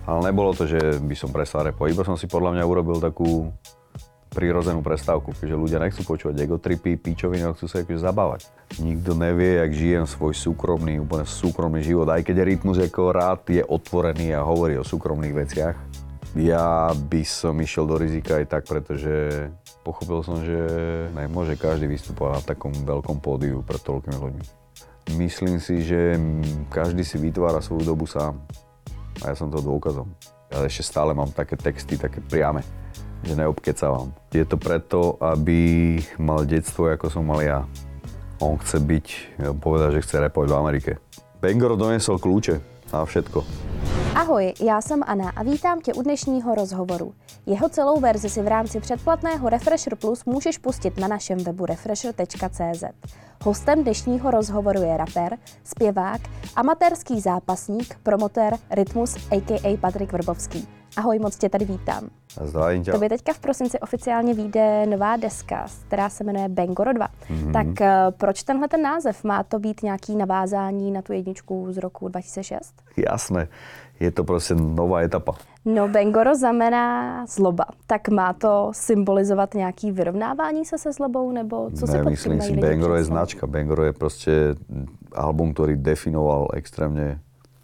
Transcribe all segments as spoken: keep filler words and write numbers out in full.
Ale nebolo to, že by som prestal repovať, iba som si podľa mňa urobil takú prirodzenú prestávku, keďže ľudia nechcú počúvať egotripy, pičoviny, chcú sa akože zabávať. Nikto nevie, jak žijem svoj súkromný, úplne súkromný život, aj keď Rytmus ako rád je otvorený a hovorí o súkromných veciach. Ja by som išiel do rizika aj tak, pretože pochopil som, že nemôže každý vystupovať na takom veľkom pódiu pred toľkými ľuďmi. Myslím si, že každý si vytvára svoju dobu sám. A ja som toho dôkazom. Ja ešte stále mám také texty, také priame, že neobkecávam. Je to preto, aby mal detstvo, ako som mal ja. On chce byť, povedal, že chce rapovať v Amerike. Bangoro donesol kľúče na všetko. Ahoj, já jsem Anna a vítám tě u dnešního rozhovoru. Jeho celou verzi si v rámci předplatného Refresher Plus můžeš pustit na našem webu refresher tečka cé zet. Hostem dnešního rozhovoru je rapper, zpěvák, amatérský zápasník, promotér Rytmus a ká a. Patrik Vrbovský. Ahoj, moc tě tady vítám. Zdravím tě. Tobě teďka v prosinci oficiálně vyjde nová deska, která se jmenuje Bangoro dva. Mm-hmm. Tak uh, proč tenhle ten název? Má to být nějaký navázání na tu jedničku z roku dva tisíce šest? Jasné, je to prostě nová etapa. No, Bangoro znamená zloba. Tak má to symbolizovat nějaký vyrovnávání se se zlobou, nebo co si pod tím mají Nemyslím si, lidi Bangoro je představit? značka. Bangoro je prostě album, ktorý definoval extrémne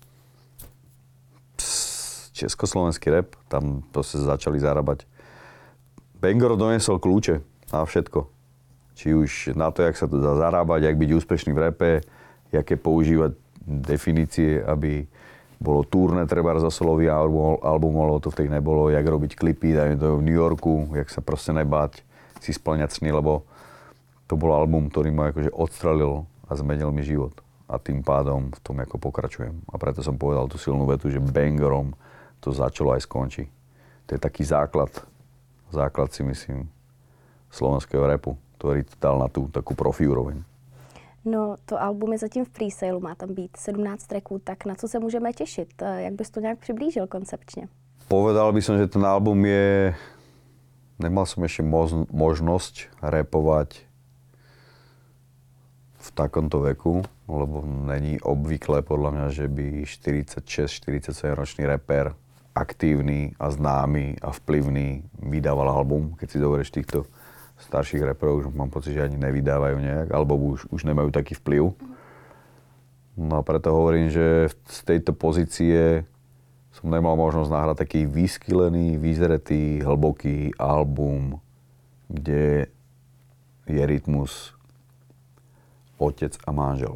československý rap, tam proste začali zarábať. Bangoro donesol kľúče na všetko. Či už na to, jak sa to dá zarábať, jak byť úspešný v rape, jaké používať definície, aby bolo turné treba za solový album, album, ale to vtedy nebolo, jak robiť klipy, dajme to v New Yorku, jak sa proste nebáť si splňať sny, lebo to bol album, ktorý ma akože odstrelil a zmenil mi život. A tým pádom v tom ako pokračujem. A preto som povedal tú silnú vetu, že Bangorom to začalo aj skončí. To je taký základ, základ si myslím, slovenského rapu, ktorý to dal na tú takú profi úroveň. No, to album je zatím v presale, má tam být sedmnáct tracků, tak na co se můžeme těšit? Jak bys to nějak přiblížil koncepčně? Povedal by som, že ten album je... Nemal som ešte moz- možnosť rapovať v takomto veku, lebo není obvyklé podľa mňa, že by štyridsaťšesť štyridsaťsedem ročný rapper, aktívny a známy a vplyvný, vydával album. Keď si zoberieš týchto starších rapperov, už mám pocit, že ani nevydávajú nejak, alebo už, už nemajú taký vplyv. No a preto hovorím, že z tejto pozície som nemal možnosť nahrať taký vyskylený, vyzretý, hlboký album, kde je Rytmus otec a manžel.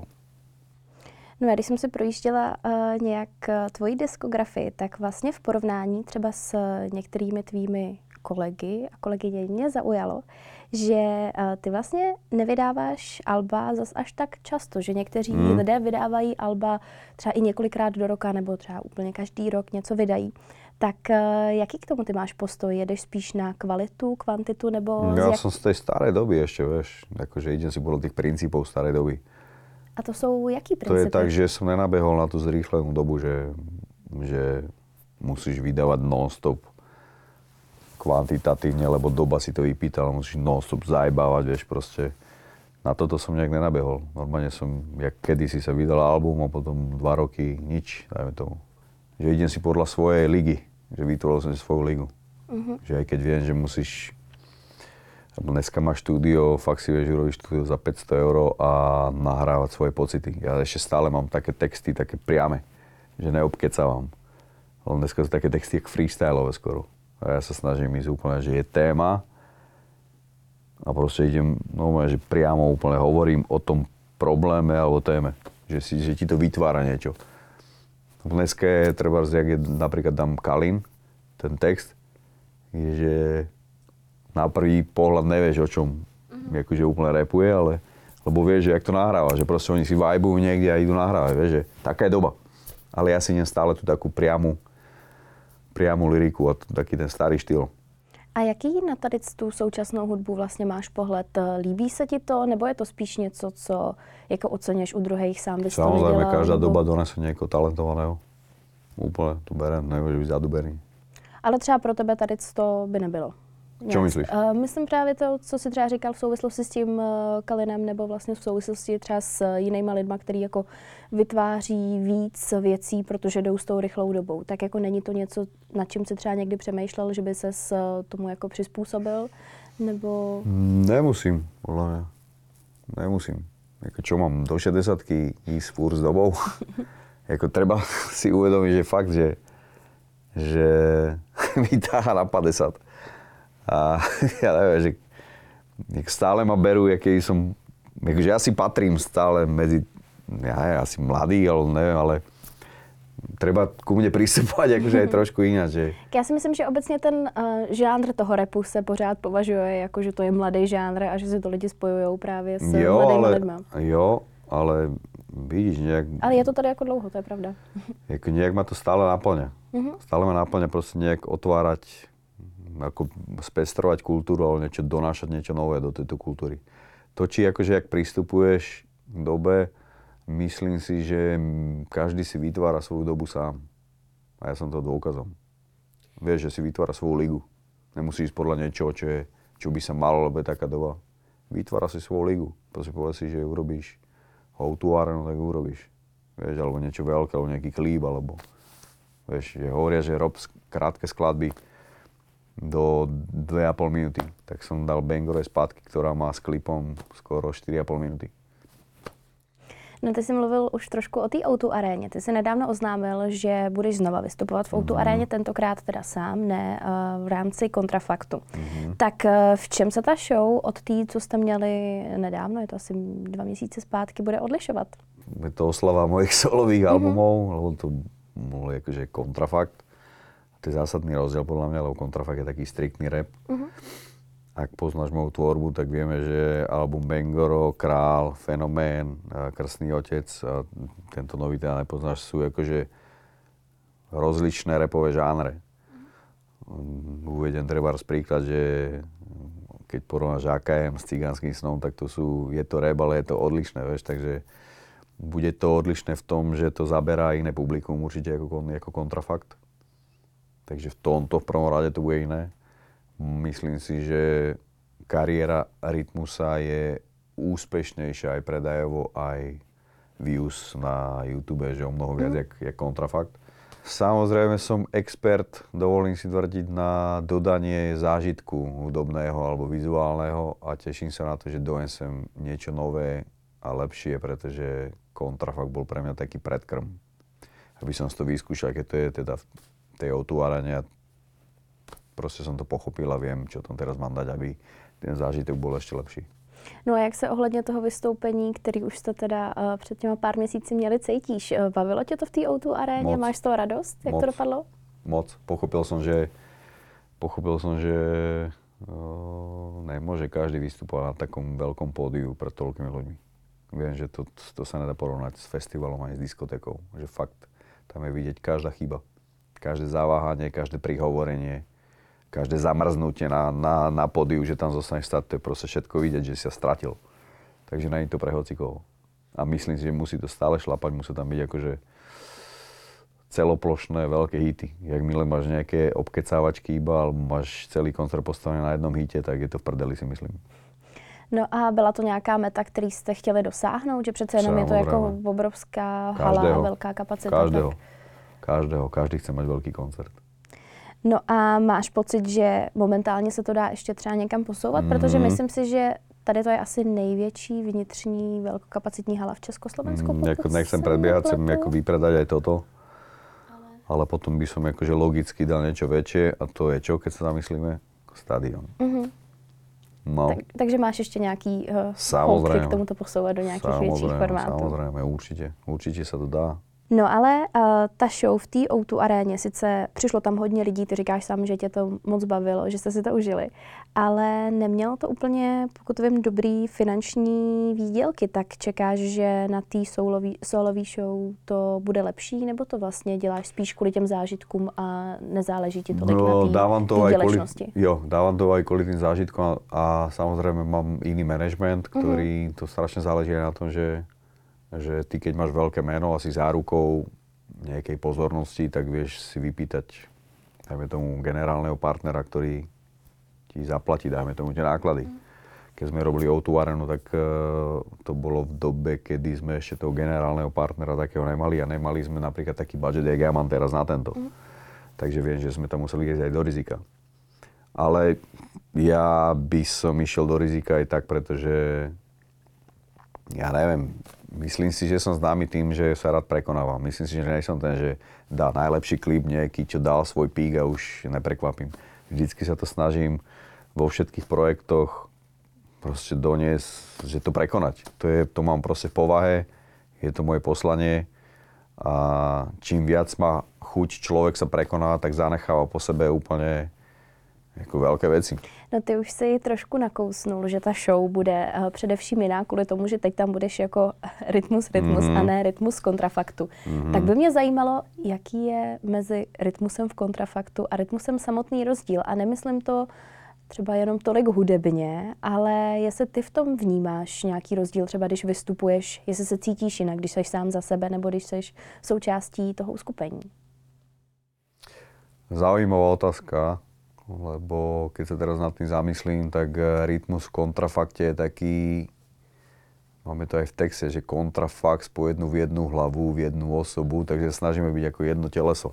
No a když jsem si projížděla uh, nějak tvoji diskografii, tak vlastně v porovnání třeba s některými tvými kolegy a kolegyně mě zaujalo, že uh, ty vlastně nevydáváš alba zas až tak často, že někteří hmm. lidé vydávají alba třeba i několikrát do roka nebo třeba úplně každý rok něco vydají. Tak uh, jaký k tomu ty máš postoj? Jedeš spíš na kvalitu, kvantitu nebo... Ja jak... som z tej starej doby ešte, vieš, akože idem si podľa tých princípov starej doby. A to jsou jaký To principy? je tak, že som nenabehol na tú zrýchlenú dobu, že, že musíš vydávať non-stop kvantitatívne, lebo doba si to vypýtala, musíš non-stop zajebávať, vieš, proste. Na toto som nejak nenabehol. Normálne som, jak kedysi sa vydal album a potom dva roky nič, dajme tomu. Že idem si podľa svojej ligy, že vytvoril som si svoju ligu. Uh-huh. Že aj keď viem, že musíš, dneska máš štúdio, fakt si vieš urobiť štúdio za päťsto eur a nahrávať svoje pocity. Ja ešte stále mám také texty, také priame, že neobkecávam. Ale dneska sú také texty jak freestylové skoro. A ja sa snažím ísť úplne, že je téma a proste idem, no že priamo úplne hovorím o tom probléme alebo téme. Že, si, že ti to vytvára niečo. Dneska je treba, jak je, napríklad dám Kalin, ten text, je, že na prvý pohľad nevieš, o čom mm-hmm. akože úplne rapuje, ale lebo vieš, že jak to nahráva, že proste oni si vibujú niekde a idú nahrávať, vieš, že taká je doba. Ale ja si idem stále tú takú priamu priamu lyriku a taký ten starý štýl. A jaký na tady tu současnou hudbu vlastně máš pohled? Líbí se ti to, nebo je to spíš něco, co jako oceníš u druhých, sám bys to nedělal? Samozrejme, každá nebo... doba donese niekoho talentovaného. Úplne to berem, nemôže byť zadubený. Ale třeba pro tebe tady to by nebylo? Čo myslíš? Uh, myslím právě to, co si třeba říkal v souvislosti s tím uh, Kalinem, nebo vlastně v souvislosti třeba s jinýma lidma, který jako vytváří víc věcí, protože jdou s tou rychlou dobou. Tak jako není to něco, nad čím si třeba někdy přemýšlel, že by ses uh, tomu jako přizpůsobil, nebo... Nemusím, podľa mňa. Nemusím. Jako čo mám do šesťdesiatky ísť furt s dobou? Jako treba si uvedomiť, že fakt, že, že mi táha na päťdesiat. A ja neviem, že stále ma berú, aký som, akože ja si patrím stále medzi, ja neviem, asi mladý, ale neviem, ale treba ku mne pristupovať akože aj trošku ináč. Že... Já si myslím, že obecně ten uh, žánr toho rapu se pořád považuje jako, že to je mladý žánr a že si to lidi spojujou právě s jo, mladými ale, lidma. Jo, ale vidíš, nejak... Ale je to tady jako dlouho, to je pravda. Jako nejak ma to stále naplňa. Uh-huh. Stále ma naplňa proste nejak otvárať, ako spestrovať kultúru, ale niečo donášať niečo nové do tejto kultúry. To, či akože jak pristupuješ k dobe, myslím si, že každý si vytvára svoju dobu sám. A ja som toho dôkazom. Vieš, že si vytvára svoju ligu. Nemusíš ísť podľa niečoho, čo, je, čo by sa malo, lebo je taká doba. Vytvára si svoju ligu. Proste povedz si, že urobíš houtu arenu, tak urobíš. Vieš, alebo niečo veľké, alebo nejaký klíp, alebo vieš, že hovoria, že rob krátke skladby do dve a pol minúty. Tak som dal Bangorove zpátky, ktorá má s klipom skoro štyri a pol minúty. No ty jsi mluvil už trošku o té ó dva aréně. Ty jsi nedávno oznámil, že budeš znova vystupovat v ó dva mm-hmm. aréně, tentokrát teda sám, ne v rámci Kontrafaktu. Mm-hmm. Tak v čem se ta show od té, co jste měli nedávno, je to asi dva měsíce zpátky, bude odlišovat? Je to oslava mojich solových mm-hmm. albumov, lebo to bol akože Kontrafakt. To je zásadný rozdiel podľa mňa, lebo Kontrafakt je taký striktný rap. Mm-hmm. Ak poznáš moju tvorbu, tak vieme, že album Bangoro, Král, Fenomén, Krstný otec a tento nový teda nepoznáš, sú akože rozličné rapové žánre. Uvedem trebárs príklad, že keď porovnáš á ká em s Cigánskym snom, tak to sú, je to rap, ale je to odlišné, vieš, takže bude to odlišné v tom, že to zaberá iné publikum určite ako, ako Kontrafakt. Takže v tomto v prvom rade to bude iné. Myslím si, že kariéra Rytmusa je úspešnejšia aj predajovo, aj views na YouTube, že o mnoho viac, mm. jak, jak Kontrafakt. Samozrejme som expert, dovolím si tvrdiť, na dodanie zážitku hudobného alebo vizuálneho a teším sa na to, že donesem niečo nové a lepšie, pretože Kontrafakt bol pre mňa taký predkrm. Aby som si to vyskúšal, keď to je teda v tej ó dva aréne. Proste som to pochopil a viem, čo tam teraz mám dať, aby ten zážitek bol ešte lepší. No a jak se ohledně toho vystoupení, který už jste teda uh, před těma pár měsíci měli, cítíš? Uh, bavilo tě to v té ó dva aréně? Moc. Máš z toho radost? Jak Moc. to dopadlo? Moc. Pochopil som, že, pochopil som, že uh, nemôže každý vystupovať na takom veľkom pódiu pred toľkými ľuďmi. Viem, že to, to sa nedá porovnať s festivalom ani s diskotékou. Že fakt, tam je vidieť každá chyba. Každé zaváhanie, každé prihovorenie, každé zamrznutie na, na, na pódiu, že tam zostaneš stáť, to je proste všetko vidieť, že si sa stratil. Takže nie je to pre hocikoho. A myslím si, že musí to stále šlapať, musí tam byť akože celoplošné veľké hity. Jak milé máš nejaké obkecávačky iba, alebo máš celý koncert postavený na jednom hite, tak je to v prdeli, si myslím. No a byla to nějaká meta, který jste chtěli dosáhnout? Že přece jenom je to jako obrovská hala a velká kapacita. Každého. Tak... Každého. Každý chce mať veľký koncert. No a máš pocit, že momentálně se to dá ještě třeba někam posouvat? Mm. Protože myslím si, že tady to je asi největší vnitřní velkokapacitní hala v Československu. Mm, jako nechcem predbiehať, chcem jako vypredať aj toto. Ale... Ale potom by som akože logicky dal niečo väčšie a to je čo, keď sa zamyslíme? Stadion. Mm-hmm. No. Tak, takže máš ještě nějaký uh, houtky k tomuto posouvat do nějakých větších formátů? Samozrejme, určite. Určite sa to dá. No ale uh, ta show v té ó dva aréně, sice přišlo tam hodně lidí, ty říkáš sám, že tě to moc bavilo, že jste si to užili, ale nemělo to úplně, pokud vím, dobrý finanční výdělky, tak čekáš, že na té solový show to bude lepší, nebo to vlastně děláš spíš kvůli těm zážitkům a nezáleží ti tolik no, na té výdělečnosti? Jo, dávam to aj kvôli tým zážitkom a, a samozrejme mám iný management, ktorý, uh-huh. to strašne záleží na tom, že že ty, keď máš veľké meno a si zárukou nejakej pozornosti, tak vieš si vypýtať, dajme tomu, generálneho partnera, ktorý ti zaplatí, dajme tomu tie náklady. Keď sme robili ó dva Arenu, tak uh, to bolo v dobe, kedy sme ešte toho generálneho partnera takého nemali a nemali sme napríklad taký budget, jak ja mám teraz na tento. Mm. Takže viem, že sme tam museli ísť aj do rizika. Ale ja by som išiel do rizika aj tak, pretože ja neviem, myslím si, že som známy tým, že sa rád prekonávam. Myslím si, že nie som ten, že dá najlepší klip nejaký, čo dal svoj pík a už neprekvapím. Vždycky sa to snažím vo všetkých projektoch proste doniesť, že to prekonať. To, je, to mám proste v povahe, je to moje poslanie a čím viac má chuť človek sa prekoná, tak zanecháva po sebe úplne jako velké věci. No ty už si trošku nakousnul, že ta show bude uh, především jiná kvůli tomu, že teď tam budeš jako rytmus, rytmus mm-hmm. a ne rytmus kontrafaktu. Mm-hmm. Tak by mě zajímalo, jaký je mezi rytmusem v kontrafaktu a rytmusem samotný rozdíl. A nemyslím to třeba jenom tolik hudebně, ale jestli ty v tom vnímáš nějaký rozdíl, třeba když vystupuješ, jestli se cítíš jinak, když jsi sám za sebe, nebo když jsi součástí toho uskupení. Zaujímavá otázka. Lebo keď sa teraz nad tým zamyslím, tak rytmus v kontrafakte je taký, máme to aj v texte, že kontrafakt spojenú v jednu hlavu, v jednu osobu, takže snažíme byť ako jedno teleso.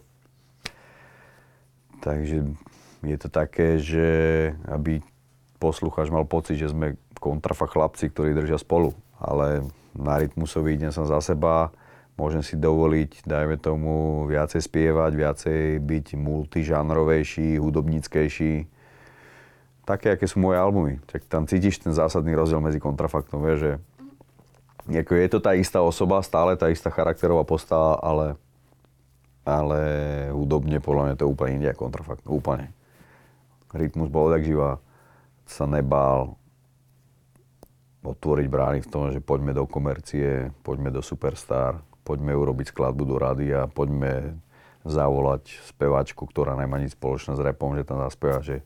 Takže je to také, že aby poslucháč mal pocit, že sme kontrafakt chlapci, ktorí držia spolu, ale na rytmusový idem som za seba, môžem si dovoliť, dajme tomu, viacej spievať, viacej byť multižánrovejší, hudobníckejší. Také, aké sú moje albumy. Tak tam cítiš ten zásadný rozdiel medzi kontrafaktom. Vieš, že ako je to tá istá osoba, stále tá istá charakterová postava, ale, ale hudobne podľa mňa to je úplne inde ako kontrafakt. Úplne. Rytmus bol tak živá, sa nebál otvoriť brány v tom, že poďme do komercie, poďme do Superstar, poďme urobiť skladbu do rádia, poďme zavolať spevačku, ktorá nemá nič spoločné s rapom, že tam zaspieva, že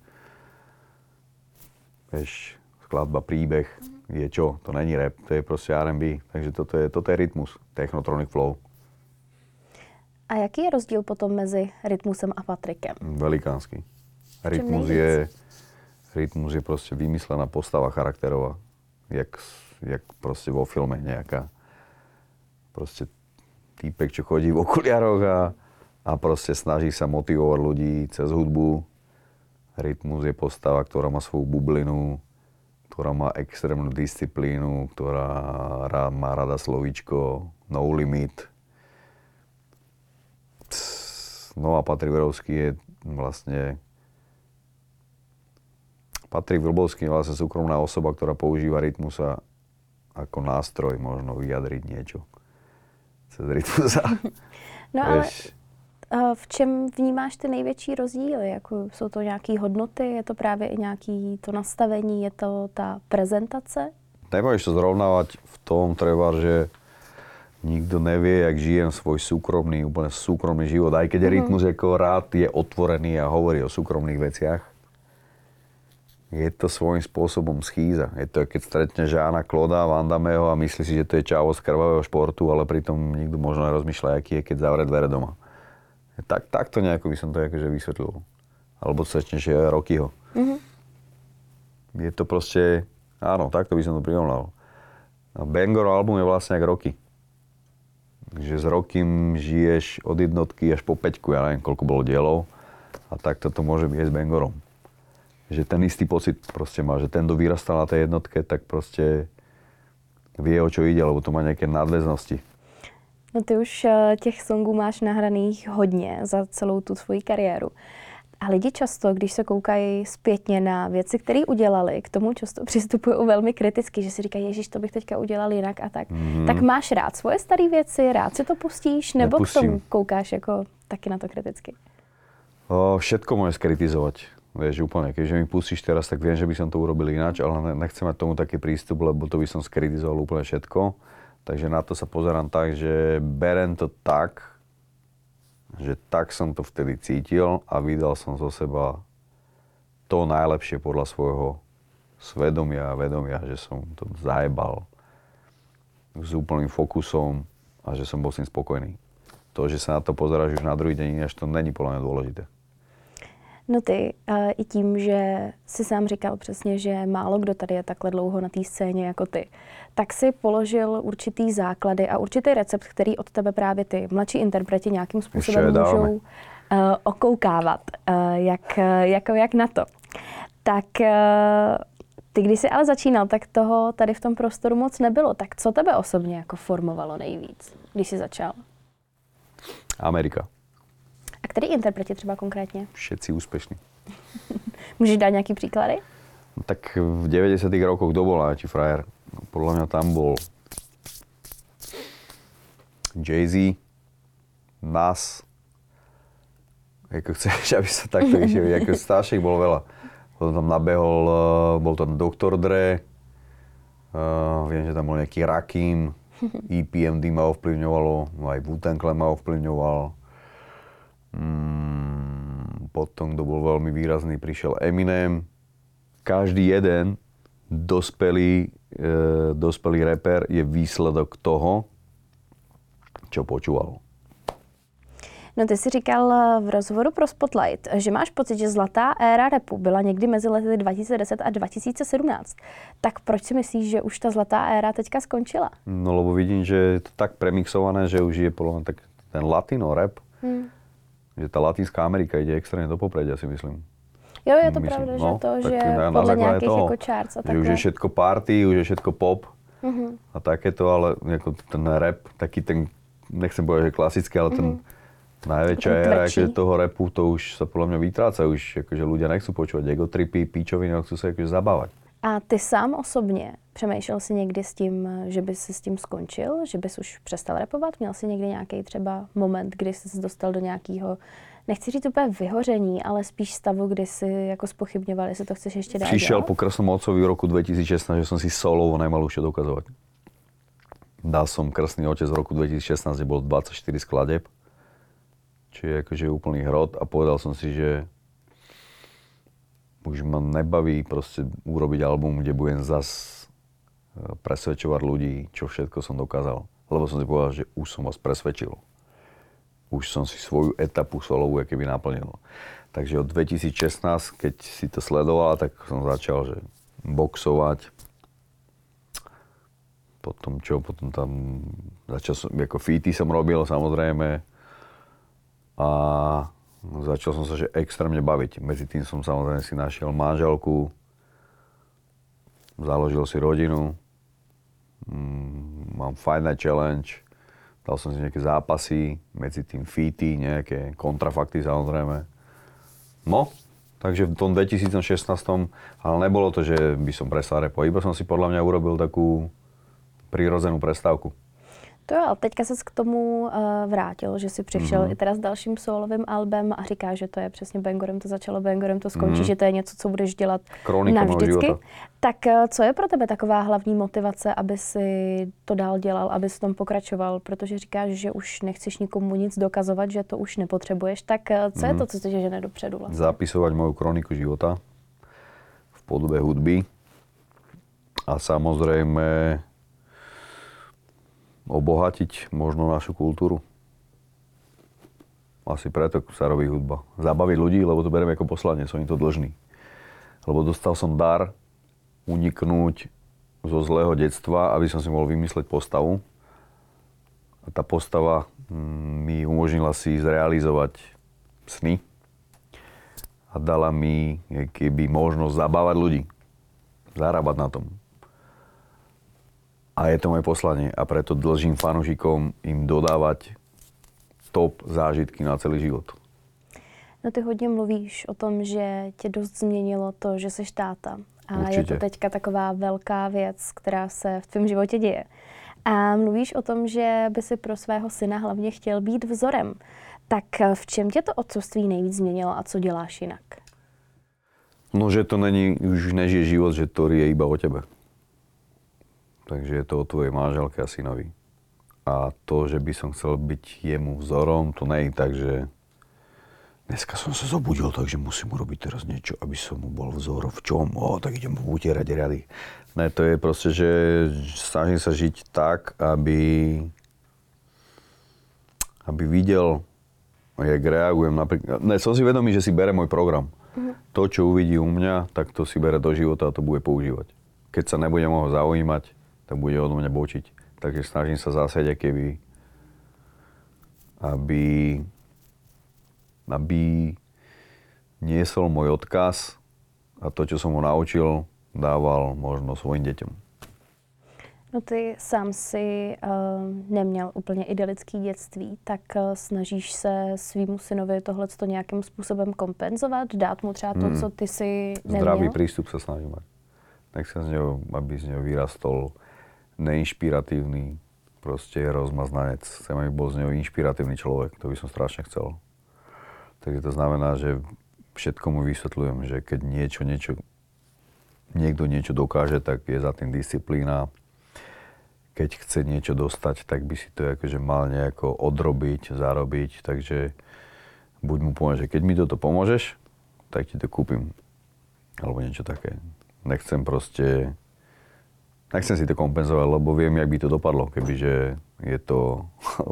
vieš, skladba príbeh je čo? To není rap, to je proste er end bí, takže toto je, toto je rytmus, Technotronic Flow. A jaký je rozdíl potom mezi rytmusem a Patrikem? Velikánsky. Rytmus je, rytmus je proste vymyslená postava charakterová, jak, jak proste vo filme nejaká proste týpek, čo chodí v okuliaroch a, a proste snaží sa motivovať ľudí cez hudbu. Rytmus je postava, ktorá má svoju bublinu, ktorá má extrémnu disciplínu, ktorá rá, má rada slovíčko, no limit. No a Patrik Vrbovský je vlastne... Patrik Vrbovský je vlastne súkromná osoba, ktorá používa rytmusa ako nástroj možno vyjadriť niečo. Cez rytmusa. No ale v čem vnímáš ty největší rozdíly? Jako jsou to nějaké hodnoty? Je to právě i nějaké to nastavení? Je to ta prezentace? Nemôžeš to zrovnávať v tom treba, že nikto nevie, jak žijem svoj súkromný, úplne súkromný život. Aj keď mm-hmm. rytmus ako rád je otvorený a hovorí o súkromných veciach. Je to svojím spôsobom schýza. Je to, keď stretne Žána Kloda, Van Dammeho a myslí si, že to je čavo z krvavého športu, ale pritom nikto možno nerozmýšľa, aký je, keď zavre dvere doma. Tak, takto nejako by som to akože vysvetlil. Alebo stretneš Rockyho. Mm-hmm. Je to proste, áno, takto by som to prirovnal. A Bangor album je vlastne jak Rocky. Že s Rockym žiješ od jednotky až po päťku, ja neviem, koľko bolo dielov. A takto to môže byť aj s Bangorom. Že ten istý pocit proste má, že ten, kto vyrastal na tej jednotke, tak proste vie, o čo ide, lebo to má nejaké nadväznosti. No ty už těch songů máš nahraných hodně za celou tu svoji kariéru. A lidi často, když se koukají zpětně na věci, které udělali, k tomu často přistupují velmi kriticky, že si říkají, ježiš, to bych teďka udělal jinak a tak. Mm-hmm. Tak máš rád svoje staré věci, rád si to pustíš, nebo Nepustím. K tomu koukáš jako taky na to kriticky? O, všetko môžeš skritizovať. Vieš, úplne, keďže mi pustíš teraz, tak viem, že by som to urobil ináč, ale nechcem mať tomu taký prístup, lebo to by som skritizoval úplne všetko. Takže na to sa pozerám tak, že berem to tak, že tak som to vtedy cítil a vydal som zo seba to najlepšie podľa svojho svedomia a vedomia, že som to zajebal s úplným fokusom a že som bol s tým spokojný. To, že sa na to pozeráš už na druhý deň, až to není podľa mňa dôležité. No ty, uh, i tím, že jsi sám říkal přesně, že málo kdo tady je takhle dlouho na té scéně jako ty, tak si položil určitý základy a určitý recept, který od tebe právě ty mladší interpreti nějakým způsobem můžou uh, okoukávat. Uh, jak, jako jak na to. Tak uh, ty, když jsi ale začínal, tak toho tady v tom prostoru moc nebylo. Tak co tebe osobně jako formovalo nejvíc, když jsi začal? Amerika. A který interpreti třeba konkrétně? Všetci úspešní. Můžeš dát nějaký příklady? No, tak v deväťdesiatych rokoch kto bol najväčší frajer? No, podľa mňa tam bol Jay-Z, Nas. Ako chceš, aby sa takto išiel, ako starších bol veľa. Potom tam nabehol, bol tam doktor Dre, uh, viem, že tam bol nejaký Rakim, E P M D ma ovplyvňovalo, aj Wu-Tang Clan ma ovplyvňoval. Mm, potom, kto bol veľmi výrazný, prišiel Eminem. Každý jeden dospelý, e, dospelý rapper je výsledok toho, čo počúval. No ty jsi říkal v rozhovoru pro Spotlight, že máš pocit, že zlatá éra rapu byla někdy mezi lety dva tisíce deset a dva tisíce sedmnáct. Tak proč si myslíš, že už ta zlatá éra teďka skončila? No lebo vidím, že je to tak premixované, že už je podľa mňa tak ten latino rap, hmm. že tá Latinská Amerika ide extrémne do popredia, si myslím. Jo, je to myslím, pravda, no, že to, že na, podle na nějakých toho, jako charts a že takhle. už je všetko party, už je všetko pop mm-hmm. a takéto, ale jako ten rap, taký ten, nechcem povedať, že klasický, ale ten mm-hmm. najväčšia éra toho rapu, to už sa podľa mňa vytráca, už akože ľudia nechcú počúvať ego tripy, píčoviny, ale chcú sa akože zabávať. A ty sám osobně přemýšlel jsi někdy s tím, že bys si s tím skončil, že bys už přestal rapovat? Měl jsi někdy nějaký třeba moment, kdy jsi se dostal do nějakého, nechci říct úplně vyhoření, ale spíš stavu, kdy si jako zpochybňoval, jestli to chceš ještě dál Přišel dělat? po Krstnom otcovi v roku dvetisícšestnásť, že som si solovo nemal už čo dokazovať. Dal som Krstný otec v roku dvetisícšestnásť, kde bolo dvadsaťštyri skladeb, čiže akože úplný hrot a povedal som si, že už ma nebaví proste urobiť album, kde budem zas presvedčovať ľudí, čo všetko som dokázal. Lebo som si povedal, že už som vás presvedčil. Už som si svoju etapu solovú keby naplnil. Takže od dvetisícšestnásť, keď si to sledoval, tak som začal, že boxovať. Potom čo, potom tam začal som, ako featy som robil samozrejme. A začal som sa že extrémne baviť. Medzi tým som samozrejme si našiel manželku, založil si rodinu, mm, mám Fight Night Challenge, dal som si nejaké zápasy, medzi tým featy, nejaké kontrafakty samozrejme. No, takže v tom dvetisícšestnásť, ale nebolo to, že by som prestal repovať, iba som si podľa mňa urobil takú prirodzenú prestávku. To jo, ale teďka ses k tomu uh, vrátil, že jsi přišel mm-hmm. i teda s dalším solovým albem a říkáš, že to je přesně bangorem to začalo, bangorem to skončí, mm-hmm. že to je něco, co budeš dělat Kronika navždycky. Tak uh, co je pro tebe taková hlavní motivace, aby si to dál dělal, aby si tom pokračoval, protože říkáš, že už nechceš nikomu nic dokazovat, že to už nepotřebuješ, tak uh, co mm-hmm. je to, co tě žene dopředu vlastně? Zapisovať moju kroniku života v podobe hudby a samozrejme obohatiť možno našu kultúru. Asi preto sa robí hudba. Zabaviť ľudí, lebo to beriem ako poslanie, som im to dlžný. Lebo dostal som dar uniknúť zo zlého detstva, aby som si mohol vymysleť postavu. A tá postava mi umožnila si zrealizovať sny a dala mi keby možnosť zabávať ľudí. Zarábať na tom. A je to moje poslanie a preto dlžím fanúšikom im dodávať top zážitky na celý život. No ty hodně mluvíš o tom, že tě dost změnilo to, že jsi táta. A Určitě. je to teďka taková velká věc, která se v tvém životě děje. A mluvíš o tom, že by si pro svého syna hlavně chtěl být vzorem. Tak v čem tě to otcovství nejvíc změnilo a co děláš jinak? No, že to není, už nežije život, že to je iba o tebe. Takže je to o tvojej manželke a synovi. A to, že by som chcel byť jemu vzorom, to nie je tak, že dneska som sa zobudil, takže musím urobiť teraz niečo, aby som mu bol vzor. V čom? O, tak idem mu utierať riady. Ne, to je proste, že snažím sa žiť tak, aby, aby videl jak reagujem napríklad... Ne, som si vedomý, že si bere môj program. Uh-huh. To, čo uvidí u mňa, tak to si bere do života a to bude používať. Keď sa nebudem ho zaujímať, tak bude odo mňa bočiť. Takže snažím sa zásať, keby... aby... aby niesol môj odkaz a to, čo som ho naučil, dával možno svojim deťom. No ty sám si uh, neměl úplně idylický dětství, tak uh, snažíš se svýmu synovi tohleto nějakým způsobem kompenzovat, dát mu třeba to, hmm. co ty si neměl? Zdravý prístup sa snažím mať. Nechcem z neho, aby z neho vyrastol neinšpiratívny, proste rozmaznanec. Chcem, aby bol z neho inšpiratívny človek, to by som strašne chcel. Takže to znamená, že všetko mu vysvetľujem, že keď niečo, niečo, niekto niečo dokáže, tak je za tým disciplína. Keď chce niečo dostať, tak by si to akože mal nejako odrobiť, zarobiť. Takže buď mu poviem, že keď mi toto pomôžeš, tak ti to kúpim. Alebo niečo také. Nechcem proste... Nechcem si to kompenzovať, lebo viem, jak by to dopadlo, kebyže je to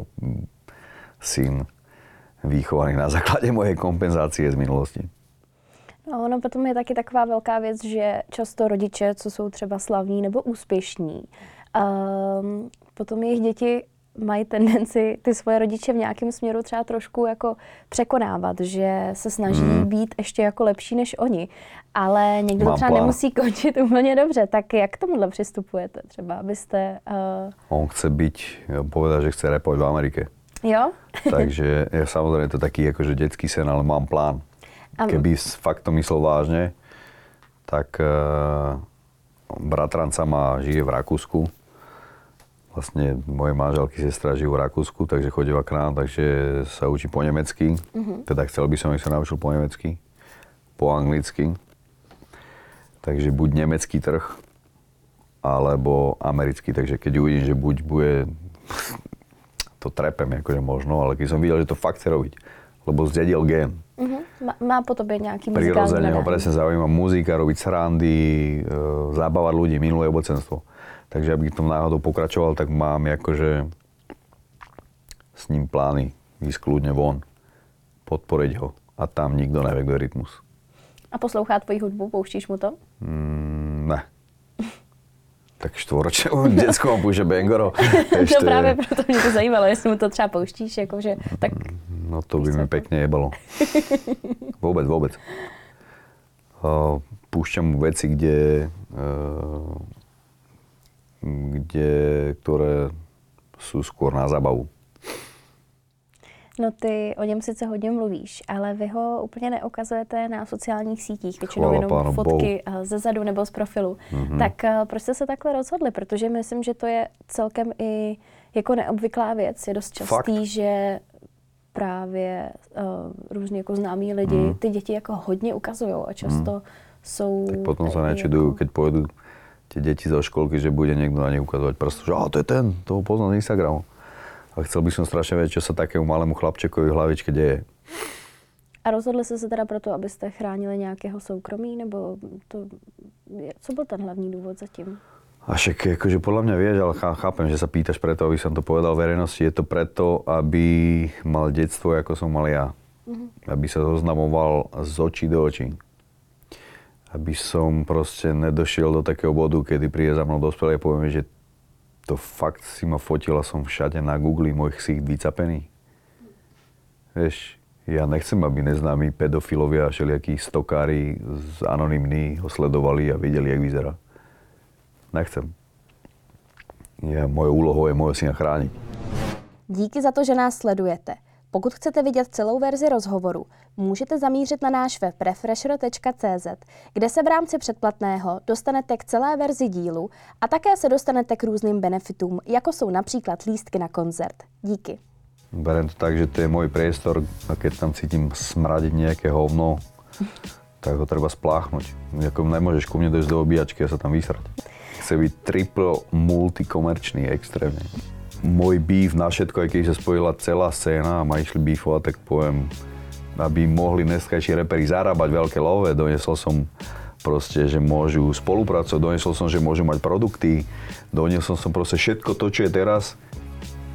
syn výchovaný na základe mojej kompenzácie z minulosti. No, ono potom je taky taková velká věc, že často rodiče, co jsou třeba slavní nebo úspěšní, um, potom jejich děti mají tendenci ty svoje rodiče v nějakém směru třeba trošku jako překonávat, že se snaží mm. být ještě jako lepší než oni. Ale někdo to třeba plán. Nemusí končit úplně dobře. Tak jak k tomuhle přistupujete třeba, abyste... Uh... On chce byť, povedal, že chce repovať v Amerike. Jo? Takže ja samozrejme to taký akože detský sen, ale mám plán. A... Keby fakt to myslel vážne, tak uh, bratranca má, žije v Rakúsku. Vlastne moje manželky, sestra žijú v Rakúsku, takže chodíva k nám, takže sa učí po nemecky. Uh-huh. Teda chcel by som, aby sa naučil po nemecky, po anglicky. Takže buď nemecký trh, alebo americký. Takže keď uvidím, že buď bude... to trepem, akože možno, ale keď som videl, že to fakt chce robiť, lebo zdedil gén. Uh-huh. Má, má po tobě nějaký muzikální prirodzene ho presne zaujíma muzika, robiť srandy, e, zabávať ľudí, minulé obecenstvo. Takže aby tom náhodou pokračoval, tak mám akože s ním plány ísť kľudne von, podporiť ho a tam nikto nevie, kto je Rytmus. A poslouchá tvoji hudbu, pouštíš mu to? Mm, ne. Tak štvoročnému děcku mám půjče Bangoro. Ještě... To právě proto mě to zajímalo, jestli mu to třeba pouštíš, jakože tak... No to by mi pekne jebalo. Vôbec, vôbec. Uh, púšťam mu veci, kde, uh, kde, ktoré sú skôr na zábavu. No ty o něm sice hodně mluvíš, ale vy ho úplně neukazujete na sociálních sítích, většinou jenom fotky Bohu. Ze zadu nebo z profilu. Mm-hmm. Tak proč jste se takhle rozhodli? Protože myslím, že to je celkem i jako neobvyklá věc. Je dost častý, Fakt? že právě uh, různě jako známí lidi mm. ty děti jako hodně ukazujou a často mm. jsou... Tak potom sa nečudujú, jako... keď pôjdu tie deti zo školky, že bude niekto na nich ukazovať prstu, že to je ten, toho poznám z Instagramu. A chcel by som strašne vedieť, čo sa takému malému chlapčekovi v hlavičke deje. A rozhodli jste se teda proto, abyste chránili nějakého soukromí, nebo to, co byl ten hlavní důvod zatím? A však akože podľa mňa vieš, ale chápem, že sa pýtaš preto, aby som to povedal verejnosti. Je to preto, aby mal detstvo, ako som mal ja. Mm-hmm. Aby sa zoznamoval z očí do očí. Aby som proste nedošiel do takého bodu, kedy príde za mnou dospelý a poviem, že to fakt si ma fotil a som všade na Google môj ksicht vycapený. Vieš, ja nechcem, aby neznámi pedofilovia a všelijakí stokári z anonymní ho sledovali a videli, jak vyzerá. Nechcem. Ja, mojou úlohou je moje syna chrániť. Díky za to, že nás sledujete. Pokud chcete vidět celou verzi rozhovoru, můžete zamířit na náš web refresher tečka cé zet, kde se v rámci předplatného dostanete k celé verzi dílu a také se dostanete k různým benefitům, jako jsou například lístky na koncert. Díky. Beriem to tak, že to je môj priestor a keď tam cítim smradiť nejaké hovno, tak ho treba spláchnuť. Jako nemôžeš ku mne dojsť do obíjačky a sa tam vysrať. Chce byť triple multikomerčný extrémne. Môj beef na všetko, aj keď sa spojila celá scéna a ma išli beefovať, tak poviem, aby mohli dneskajší reperi zarábať veľké love, doniesol som proste, že môžu spolupracovať, doniesol som, že môžu mať produkty, doniesol som proste všetko to, čo je teraz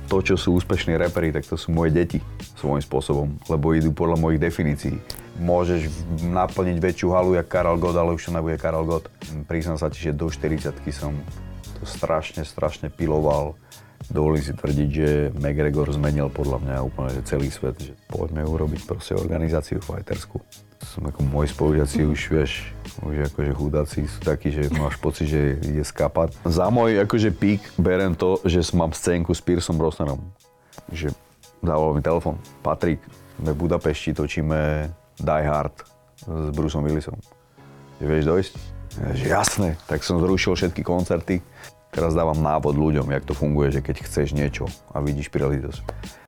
to, čo sú úspešní reperi, tak to sú moje deti svojím spôsobom, lebo idú podľa mojich definícií. Môžeš naplniť väčšiu halu jak Karel Gott, ale už to nebude Karel Gott. Priznám sa ti, že do štyridsiatky som to strašne, strašne piloval. Dovolím si tvrdiť, že McGregor zmenil podľa mňa úplne že celý svet, že poďme urobiť proste organizáciu fighterskú. Som ako moji spolužiaci už, vieš, už akože chudáci sú takí, že máš pocit, že ide skapať. Za môj akože pík berem to, že mám scénku s Piersom Brosnanom. Že zavolal mi telefon. Patrik, sme v Budapešti, točíme Die Hard s Bruceom Willisom. Že vieš dojsť? Ja, že jasné. Tak som zrušil všetky koncerty. Teraz dávam návod ľuďom, jak to funguje, že keď chceš niečo a vidíš príležitosť.